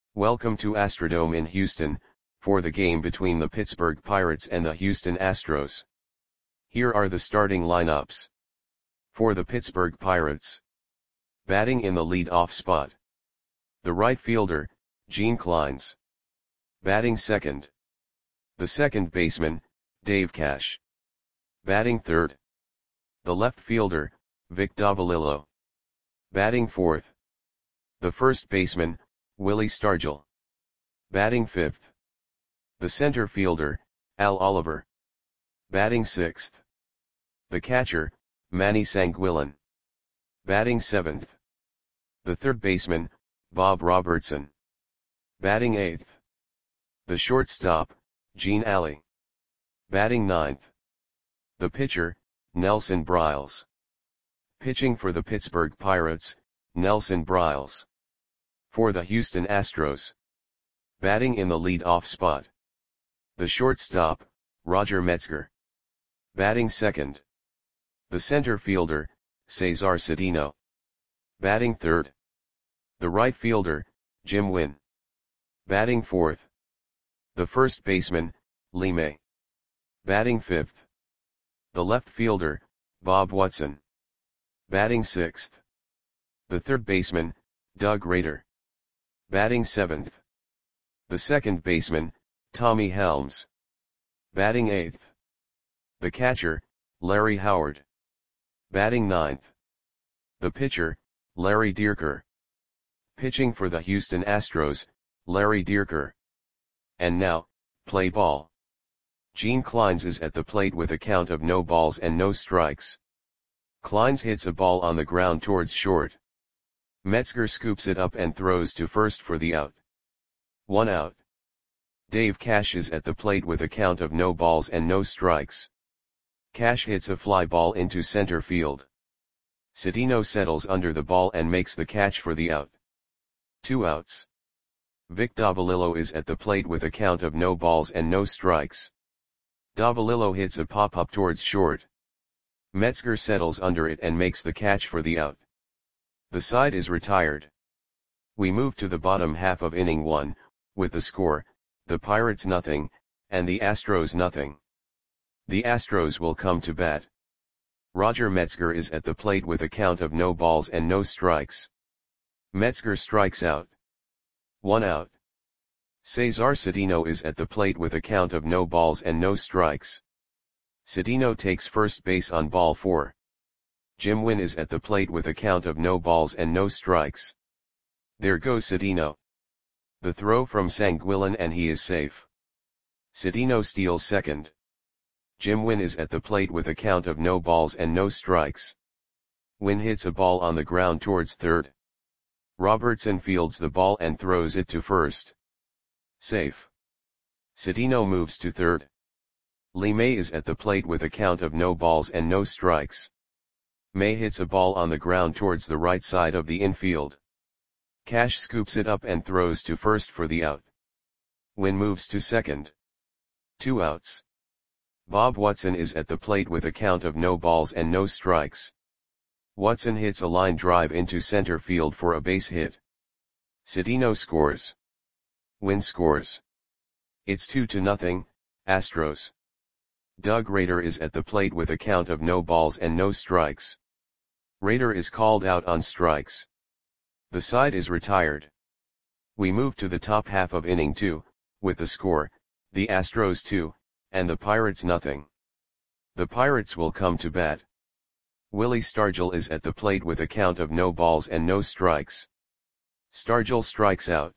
Welcome to Astrodome in Houston, for the game between the Pittsburgh Pirates and the Houston Astros. Here are the starting lineups. For the Pittsburgh Pirates. Batting in the lead-off spot. The right fielder, Gene Clines. Batting second. The second baseman, Dave Cash. Batting third. The left fielder, Vic Davalillo. Batting fourth. The first baseman, Willie Stargell. Batting fifth. The center fielder, Al Oliver. Batting sixth. The catcher, Manny Sanguillén. Batting seventh. The third baseman, Bob Robertson. Batting eighth. The shortstop, Gene Alley. Batting ninth. The pitcher, Nelson Briles. Pitching for the Pittsburgh Pirates, Nelson Briles. For the Houston Astros. Batting in the lead-off spot. The shortstop, Roger Metzger. Batting second. The center fielder, Cesar Cedeno. Batting third. The right fielder, Jim Wynn. Batting fourth. The first baseman, Lee May. Batting fifth. The left fielder, Bob Watson. Batting sixth. The third baseman, Doug Rader. Batting seventh. The second baseman, Tommy Helms. Batting eighth. The catcher, Larry Howard. Batting ninth. The pitcher, Larry Dierker. Pitching for the Houston Astros, Larry Dierker. And now, play ball. Gene Clines is at the plate with a count of no balls and no strikes. Clines hits a ball on the ground towards short. Metzger scoops it up and throws to first for the out. 1 out. Dave Cash is at the plate with a count of no balls and no strikes. Cash hits a fly ball into center field. Cedeno settles under the ball and makes the catch for the out. 2 outs. Vic Davalillo is at the plate with a count of no balls and no strikes. Davalillo hits a pop-up towards short. Metzger settles under it and makes the catch for the out. The side is retired. We move to the bottom half of inning 1, with the score, the Pirates nothing, and the Astros nothing. The Astros will come to bat. Roger Metzger is at the plate with a count of no balls and no strikes. Metzger strikes out. 1 out. Cesar Cedeno is at the plate with a count of no balls and no strikes. Cedeno takes first base on ball 4. Jim Wynn is at the plate with a count of no balls and no strikes. There goes Cedeno. The throw from Sanguillén and he is safe. Cedeno steals second. Jim Wynn is at the plate with a count of no balls and no strikes. Wynn hits a ball on the ground towards third. Robertson fields the ball and throws it to first. Safe. Cedeno moves to third. Lee May is at the plate with a count of no balls and no strikes. May hits a ball on the ground towards the right side of the infield. Cash scoops it up and throws to first for the out. Wynn moves to second. 2 outs. Bob Watson is at the plate with a count of no balls and no strikes. Watson hits a line drive into center field for a base hit. Cedeno scores. Wynn scores. It's 2-0, Astros. Doug Rader is at the plate with a count of no balls and no strikes. Rader is called out on strikes. The side is retired. We move to the top half of inning 2, with the score, the Astros 2, and the Pirates nothing. The Pirates will come to bat. Willie Stargell is at the plate with a count of no balls and no strikes. Stargell strikes out.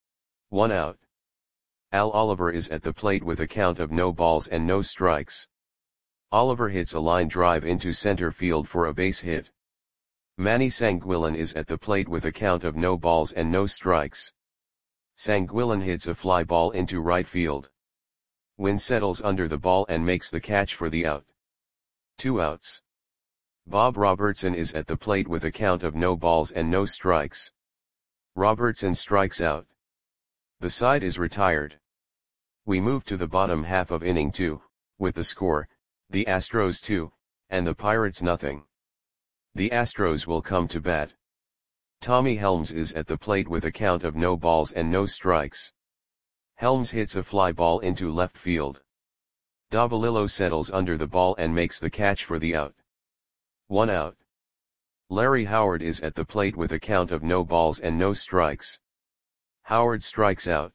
1 out. Al Oliver is at the plate with a count of no balls and no strikes. Oliver hits a line drive into center field for a base hit. Manny Sanguillén is at the plate with a count of no balls and no strikes. Sanguillén hits a fly ball into right field. Wynn settles under the ball and makes the catch for the out. 2 outs. Bob Robertson is at the plate with a count of no balls and no strikes. Robertson strikes out. The side is retired. We move to the bottom half of inning 2, with the score, the Astros 2, and the Pirates nothing. The Astros will come to bat. Tommy Helms is at the plate with a count of no balls and no strikes. Helms hits a fly ball into left field. Davalillo settles under the ball and makes the catch for the out. 1 out. Larry Howard is at the plate with a count of no balls and no strikes. Howard strikes out.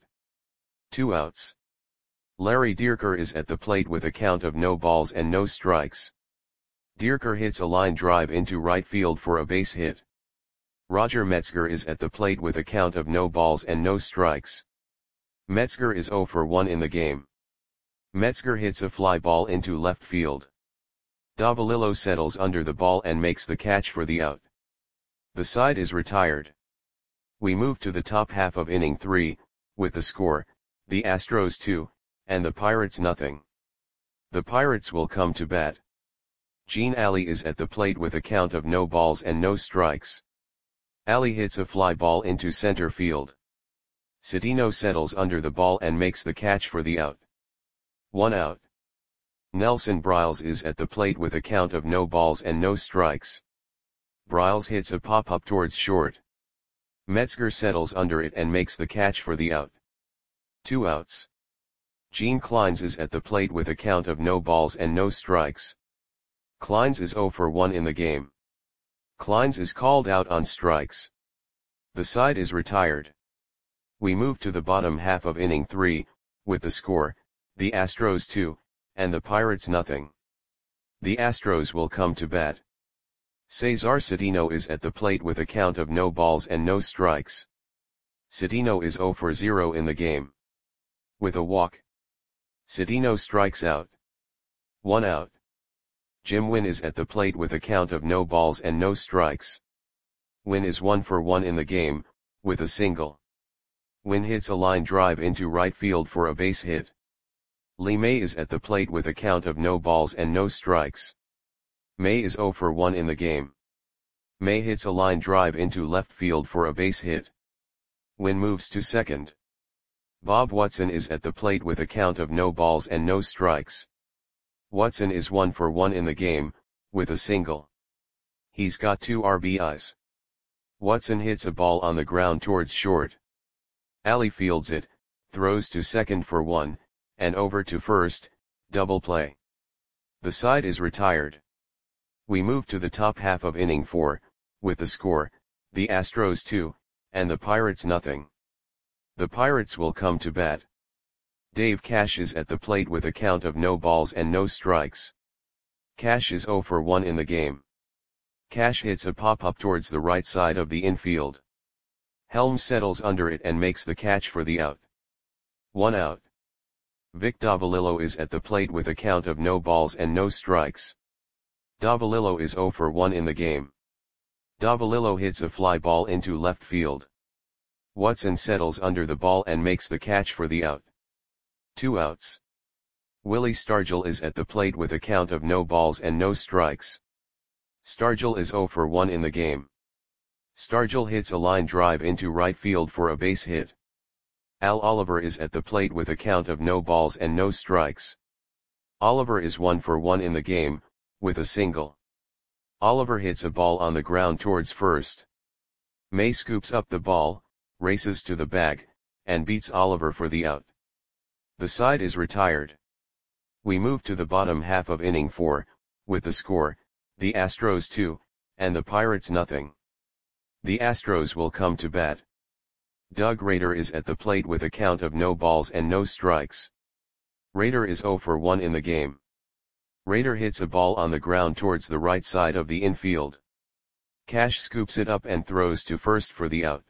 2 outs. Larry Dierker is at the plate with a count of no balls and no strikes. Dierker hits a line drive into right field for a base hit. Roger Metzger is at the plate with a count of no balls and no strikes. Metzger is 0 for 1 in the game. Metzger hits a fly ball into left field. Davalillo settles under the ball and makes the catch for the out. The side is retired. We move to the top half of inning 3, with the score, the Astros 2, and the Pirates nothing. The Pirates will come to bat. Gene Alley is at the plate with a count of no balls and no strikes. Alley hits a fly ball into center field. Cedeno settles under the ball and makes the catch for the out. 1 out. Nelson Briles is at the plate with a count of no balls and no strikes. Briles hits a pop-up towards short. Metzger settles under it and makes the catch for the out. 2 outs. Gene Clines is at the plate with a count of no balls and no strikes. Clines is 0 for 1 in the game. Clines is called out on strikes. The side is retired. We move to the bottom half of inning 3, with the score, the Astros 2, and the Pirates nothing. The Astros will come to bat. Cesar Cedeno is at the plate with a count of no balls and no strikes. Cedeno is 0 for 0 in the game. With a walk. Cedeno strikes out. 1 out. Jim Wynn is at the plate with a count of no balls and no strikes. Wynn is 1 for 1 in the game, with a single. Wynn hits a line drive into right field for a base hit. Lee May is at the plate with a count of no balls and no strikes. May is 0 for 1 in the game. May hits a line drive into left field for a base hit. Wynn moves to second. Bob Watson is at the plate with a count of no balls and no strikes. Watson is 1 for 1 in the game, with a single. He's got 2 RBIs. Watson hits a ball on the ground towards short. Alley fields it, throws to second for 1, and over to first, double play. The side is retired. We move to the top half of inning 4, with the score, the Astros 2, and the Pirates nothing. The Pirates will come to bat. Dave Cash is at the plate with a count of no balls and no strikes. Cash is 0 for 1 in the game. Cash hits a pop-up towards the right side of the infield. Helms settles under it and makes the catch for the out. 1 out. Vic Davalillo is at the plate with a count of no balls and no strikes. Davalillo is 0 for 1 in the game. Davalillo hits a fly ball into left field. Watson settles under the ball and makes the catch for the out. 2 outs. Willie Stargell is at the plate with a count of no balls and no strikes. Stargell is 0 for 1 in the game. Stargell hits a line drive into right field for a base hit. Al Oliver is at the plate with a count of no balls and no strikes. Oliver is 1 for 1 in the game, with a single. Oliver hits a ball on the ground towards first. May scoops up the ball, races to the bag, and beats Oliver for the out. The side is retired. We move to the bottom half of inning 4, with the score, the Astros 2, and the Pirates nothing. The Astros will come to bat. Doug Rader is at the plate with a count of no balls and no strikes. Rader is 0 for 1 in the game. Rader hits a ball on the ground towards the right side of the infield. Cash scoops it up and throws to first for the out.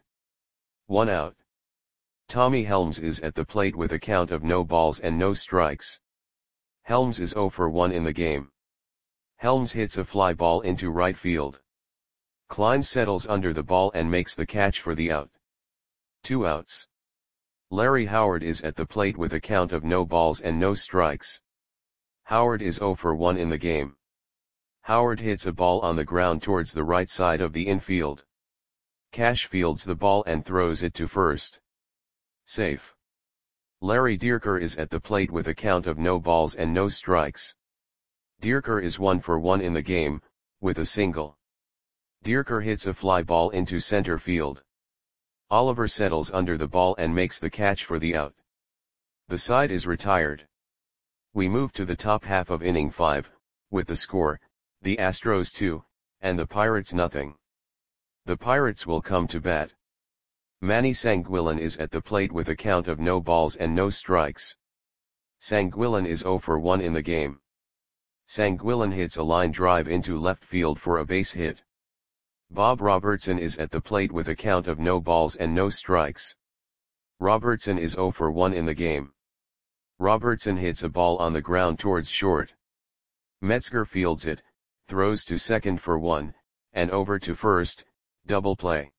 1 out. Tommy Helms is at the plate with a count of no balls and no strikes. Helms is 0 for 1 in the game. Helms hits a fly ball into right field. Clines settles under the ball and makes the catch for the out. 2 outs. Larry Howard is at the plate with a count of no balls and no strikes. Howard is 0 for 1 in the game. Howard hits a ball on the ground towards the right side of the infield. Cash fields the ball and throws it to first. Safe. Larry Dierker is at the plate with a count of no balls and no strikes. Dierker is 1 for 1 in the game, with a single. Dierker hits a fly ball into center field. Oliver settles under the ball and makes the catch for the out. The side is retired. We move to the top half of inning 5, with the score, the Astros 2, and the Pirates nothing. The Pirates will come to bat. Manny Sanguillen is at the plate with a count of no balls and no strikes. Sanguillen is 0 for 1 in the game. Sanguillen hits a line drive into left field for a base hit. Bob Robertson is at the plate with a count of no balls and no strikes. Robertson is 0 for 1 in the game. Robertson hits a ball on the ground towards short. Metzger fields it, throws to second for 1, and over to first, double play.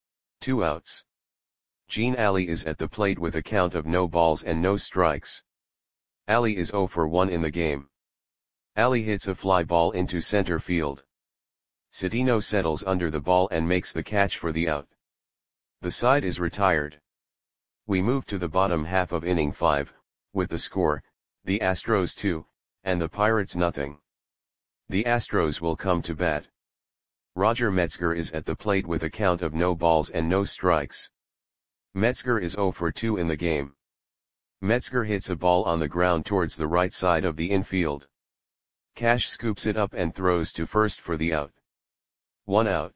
2 outs. Gene Alley is at the plate with a count of no balls and no strikes. Alley is 0 for 1 in the game. Alley hits a fly ball into center field. Cedeno settles under the ball and makes the catch for the out. The side is retired. We move to the bottom half of inning 5, with the score, the Astros 2, and the Pirates nothing. The Astros will come to bat. Roger Metzger is at the plate with a count of no balls and no strikes. Metzger is 0 for 2 in the game. Metzger hits a ball on the ground towards the right side of the infield. Cash scoops it up and throws to first for the out. 1 out.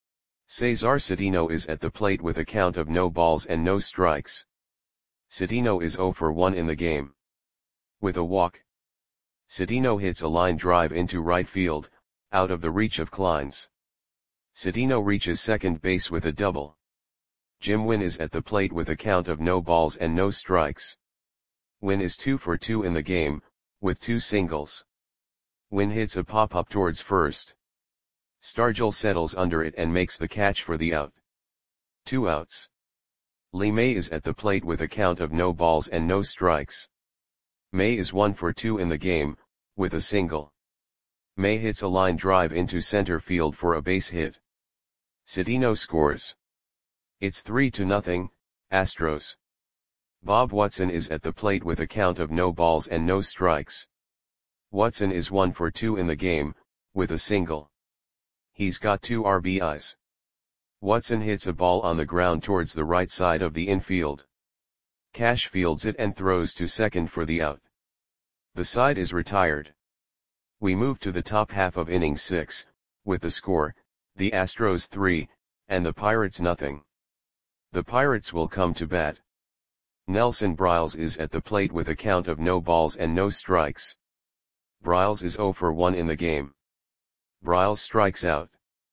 Cesar Cedeno is at the plate with a count of no balls and no strikes. Cedeno is 0 for 1 in the game. With a walk, Cedeno hits a line drive into right field, out of the reach of Kleins. Cedeno reaches second base with a double. Jim Wynn is at the plate with a count of no balls and no strikes. Wynn is 2 for 2 in the game, with 2 singles. Wynn hits a pop-up towards first. Stargell settles under it and makes the catch for the out. 2 outs. Lee May is at the plate with a count of no balls and no strikes. May is 1 for 2 in the game, with a single. May hits a line drive into center field for a base hit. Cedeno scores. It's 3-0, Astros. Bob Watson is at the plate with a count of no balls and no strikes. Watson is 1 for 2 in the game, with a single. He's got 2 RBIs. Watson hits a ball on the ground towards the right side of the infield. Cash fields it and throws to second for the out. The side is retired. We move to the top half of inning 6, with the score, the Astros 3, and the Pirates nothing. The Pirates will come to bat. Nelson Briles is at the plate with a count of no balls and no strikes. Briles is 0 for 1 in the game. Briles strikes out.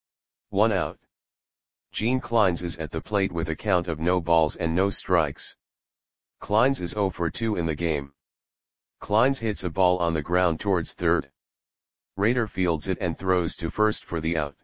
1 out. Gene Kleins is at the plate with a count of no balls and no strikes. Kleins is 0 for 2 in the game. Kleins hits a ball on the ground towards third. Rader fields it and throws to first for the out.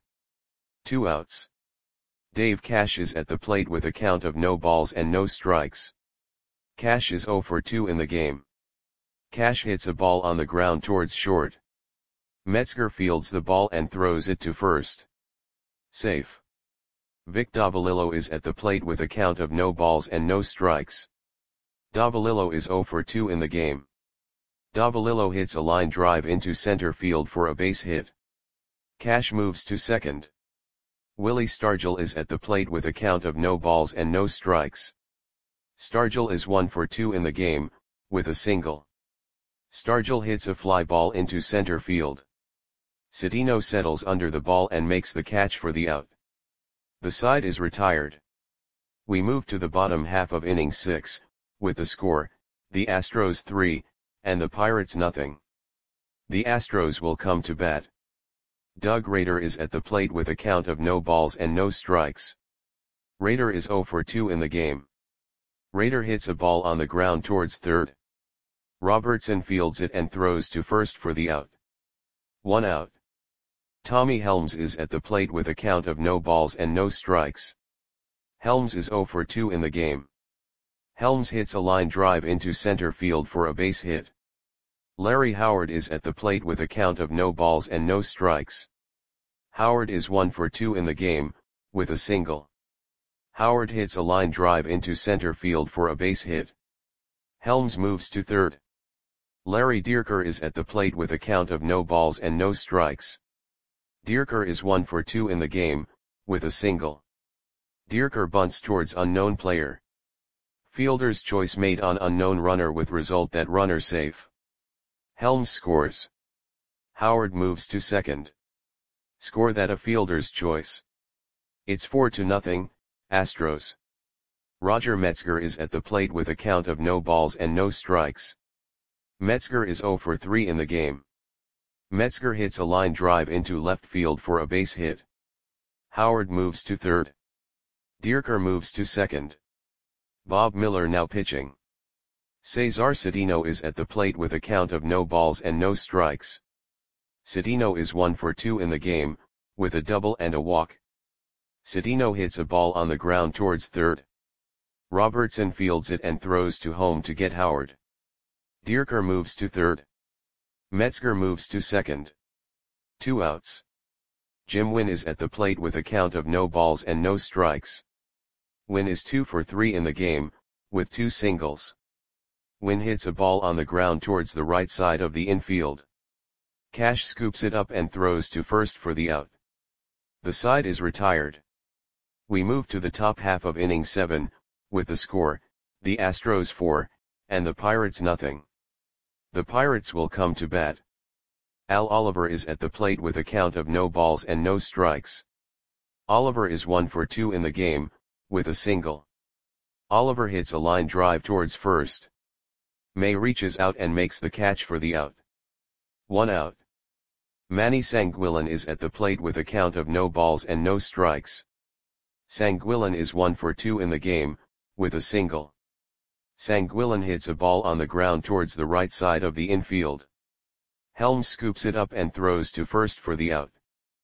2 outs. Dave Cash is at the plate with a count of no balls and no strikes. Cash is 0 for 2 in the game. Cash hits a ball on the ground towards short. Metzger fields the ball and throws it to first. Safe. Vic Davalillo is at the plate with a count of no balls and no strikes. Davalillo is 0 for 2 in the game. Davalillo hits a line drive into center field for a base hit. Cash moves to second. Willie Stargell is at the plate with a count of no balls and no strikes. Stargell is 1 for 2 in the game, with a single. Stargell hits a fly ball into center field. Cedeno settles under the ball and makes the catch for the out. The side is retired. We move to the bottom half of inning 6, with the score, the Astros 3, and the Pirates nothing. The Astros will come to bat. Doug Rader is at the plate with a count of no balls and no strikes. Rader is 0 for 2 in the game. Rader hits a ball on the ground towards third. Robertson fields it and throws to first for the out. 1 out. Tommy Helms is at the plate with a count of no balls and no strikes. Helms is 0 for 2 in the game. Helms hits a line drive into center field for a base hit. Larry Howard is at the plate with a count of no balls and no strikes. Howard is 1 for 2 in the game, with a single. Howard hits a line drive into center field for a base hit. Helms moves to third. Larry Dierker is at the plate with a count of no balls and no strikes. Dierker is 1 for 2 in the game, with a single. Dierker bunts towards unknown player. Fielder's choice made on unknown runner with result that runner safe. Helms scores. Howard moves to second. Score that a fielder's choice. It's 4-0, Astros. Roger Metzger is at the plate with a count of no balls and no strikes. Metzger is 0 for 3 in the game. Metzger hits a line drive into left field for a base hit. Howard moves to third. Dierker moves to second. Bob Miller now pitching. Cesar Cedeno is at the plate with a count of no balls and no strikes. Cedeno is 1 for 2 in the game, with a double and a walk. Cedeno hits a ball on the ground towards third. Robertson fields it and throws to home to get Howard. Dierker moves to third. Metzger moves to second. 2 outs. Jim Wynn is at the plate with a count of no balls and no strikes. Wynn is 2 for 3 in the game, with 2 singles. Wynn hits a ball on the ground towards the right side of the infield. Cash scoops it up and throws to first for the out. The side is retired. We move to the top half of inning 7, with the score, the Astros 4, and the Pirates nothing. The Pirates will come to bat. Al Oliver is at the plate with a count of no balls and no strikes. Oliver is 1 for 2 in the game, with a single. Oliver hits a line drive towards first. May reaches out and makes the catch for the out. 1 out. Manny Sanguillen is at the plate with a count of no balls and no strikes. Sanguillen is 1 for 2 in the game, with a single. Sanguillen hits a ball on the ground towards the right side of the infield. Helms scoops it up and throws to first for the out.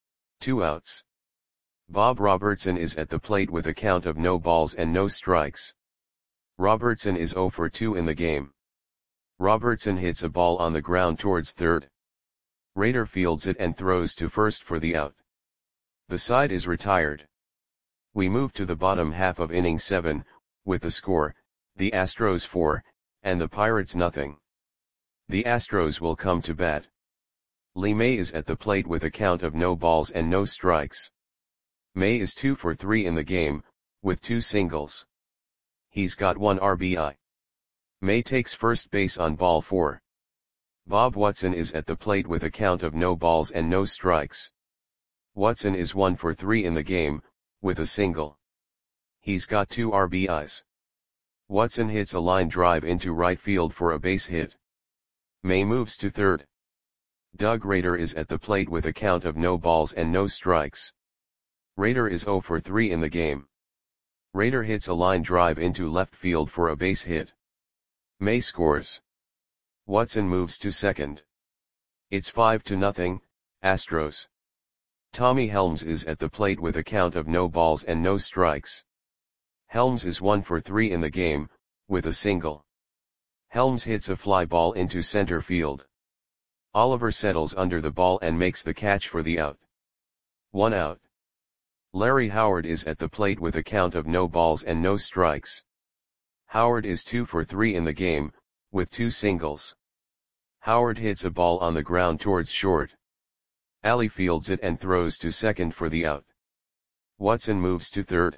2 outs. Bob Robertson is at the plate with a count of no balls and no strikes. Robertson is 0 for 2 in the game. Robertson hits a ball on the ground towards third. Rader fields it and throws to first for the out. The side is retired. We move to the bottom half of inning 7, with the score, the Astros 4, and the Pirates nothing. The Astros will come to bat. Lee May is at the plate with a count of no balls and no strikes. May is 2 for 3 in the game, with 2 singles. He's got 1 RBI. May takes first base on ball 4. Bob Watson is at the plate with a count of no balls and no strikes. Watson is 1 for 3 in the game, with a single. He's got 2 RBIs. Watson hits a line drive into right field for a base hit. May moves to third. Doug Rader is at the plate with a count of no balls and no strikes. Rader is 0 for 3 in the game. Rader hits a line drive into left field for a base hit. May scores. Watson moves to second. It's 5-0, Astros. Tommy Helms is at the plate with a count of no balls and no strikes. Helms is 1 for 3 in the game, with a single. Helms hits a fly ball into center field. Oliver settles under the ball and makes the catch for the out. 1 out. Larry Howard is at the plate with a count of no balls and no strikes. Howard is 2 for 3 in the game, with 2 singles. Howard hits a ball on the ground towards short. Alley fields it and throws to second for the out. Watson moves to third.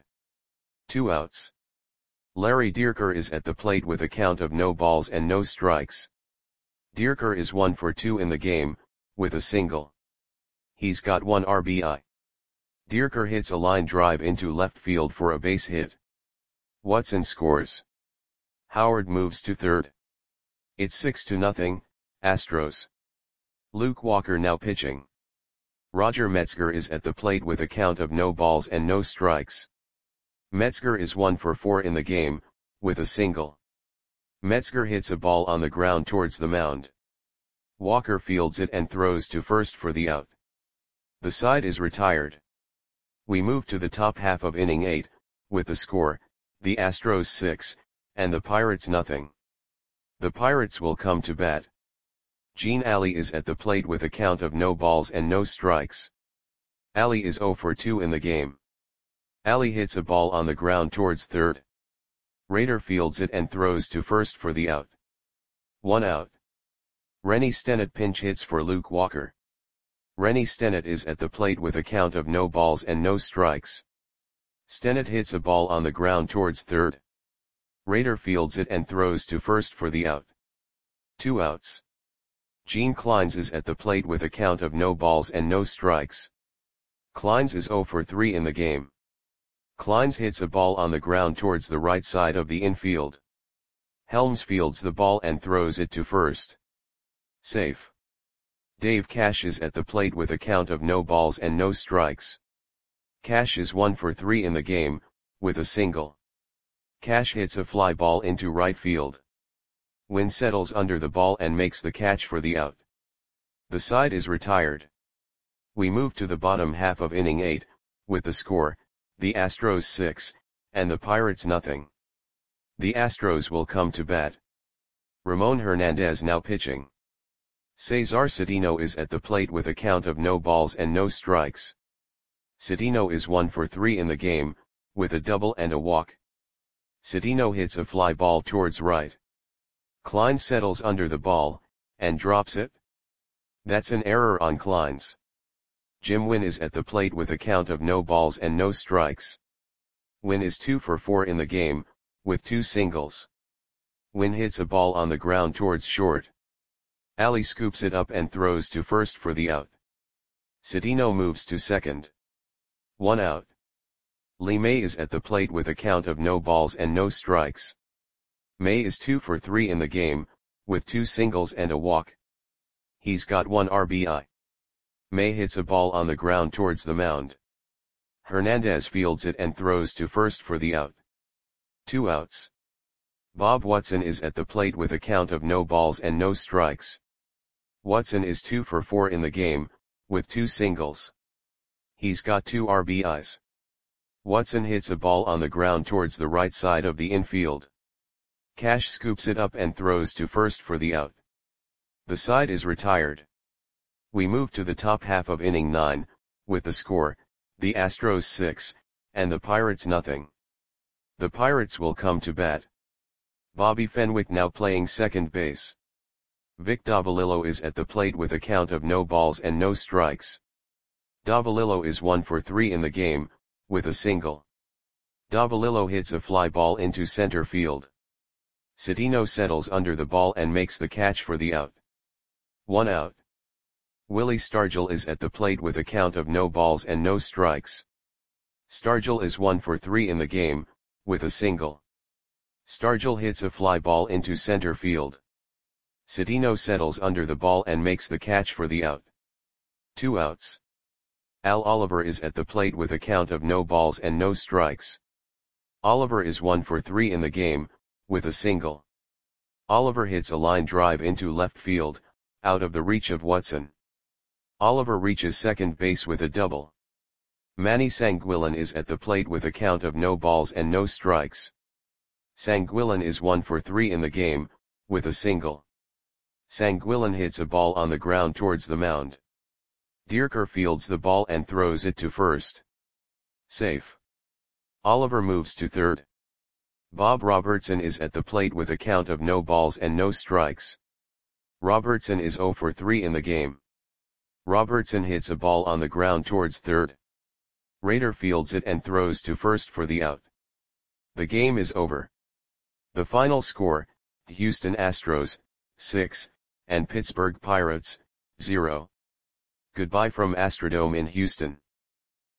2 outs. Larry Dierker is at the plate with a count of no balls and no strikes. Dierker is 1 for 2 in the game, with a single. He's got 1 RBI. Dierker hits a line drive into left field for a base hit. Watson scores. Howard moves to third. It's 6-0, Astros. Luke Walker now pitching. Roger Metzger is at the plate with a count of no balls and no strikes. Metzger is 1 for 4 in the game, with a single. Metzger hits a ball on the ground towards the mound. Walker fields it and throws to first for the out. The side is retired. We move to the top half of inning 8, with the score, the Astros 6, and the Pirates nothing. The Pirates will come to bat. Gene Alley is at the plate with a count of no balls and no strikes. Alley is 0 for 2 in the game. Alley hits a ball on the ground towards third. Rader fields it and throws to first for the out. 1 out. Rennie Stennett pinch hits for Luke Walker. Rennie Stennett is at the plate with a count of no balls and no strikes. Stennett hits a ball on the ground towards third. Rader fields it and throws to first for the out. 2 outs. Gene Clines is at the plate with a count of no balls and no strikes. Clines is 0 for 3 in the game. Clines hits a ball on the ground towards the right side of the infield. Helms fields the ball and throws it to first. Safe. Dave Cash is at the plate with a count of no balls and no strikes. Cash is 1 for 3 in the game, with a single. Cash hits a fly ball into right field. Wynn settles under the ball and makes the catch for the out. The side is retired. We move to the bottom half of inning 8, with the score, the Astros 6, and the Pirates nothing. The Astros will come to bat. Ramon Hernandez now pitching. Cesar Cedeno is at the plate with a count of no balls and no strikes. Cedeno is 1 for 3 in the game, with a double and a walk. Cedeno hits a fly ball towards right. Clines settles under the ball, and drops it. That's an error on Clines. Jim Wynn is at the plate with a count of no balls and no strikes. Wynn is 2 for 4 in the game, with 2 singles. Wynn hits a ball on the ground towards short. Ali scoops it up and throws to first for the out. Cedeno moves to second. 1 out. Lee May is at the plate with a count of no balls and no strikes. May is 2 for 3 in the game, with 2 singles and a walk. He's got 1 RBI. May hits a ball on the ground towards the mound. Hernandez fields it and throws to first for the out. 2 outs. Bob Watson is at the plate with a count of no balls and no strikes. Watson is 2 for 4 in the game, with 2 singles. He's got 2 RBIs. Watson hits a ball on the ground towards the right side of the infield. Cash scoops it up and throws to first for the out. The side is retired. We move to the top half of inning 9, with the score, the Astros 6, and the Pirates nothing. The Pirates will come to bat. Bobby Fenwick now playing second base. Vic Davalillo is at the plate with a count of no balls and no strikes. Davalillo is 1 for 3 in the game, with a single. Davalillo hits a fly ball into center field. Cedeno settles under the ball and makes the catch for the out. 1 out. Willie Stargell is at the plate with a count of no balls and no strikes. Stargell is 1 for 3 in the game, with a single. Stargell hits a fly ball into center field. Cedeno settles under the ball and makes the catch for the out. 2 outs. Al Oliver is at the plate with a count of no balls and no strikes. Oliver is 1 for 3 in the game, with a single. Oliver hits a line drive into left field, out of the reach of Watson. Oliver reaches second base with a double. Manny Sanguillen is at the plate with a count of no balls and no strikes. Sanguillen is 1 for 3 in the game, with a single. Sanguillen hits a ball on the ground towards the mound. Dierker fields the ball and throws it to first. Safe. Oliver moves to third. Bob Robertson is at the plate with a count of no balls and no strikes. Robertson is 0 for 3 in the game. Robertson hits a ball on the ground towards third. Rader fields it and throws to first for the out. The game is over. The final score, Houston Astros, 6, and Pittsburgh Pirates, 0. Goodbye from Astrodome in Houston.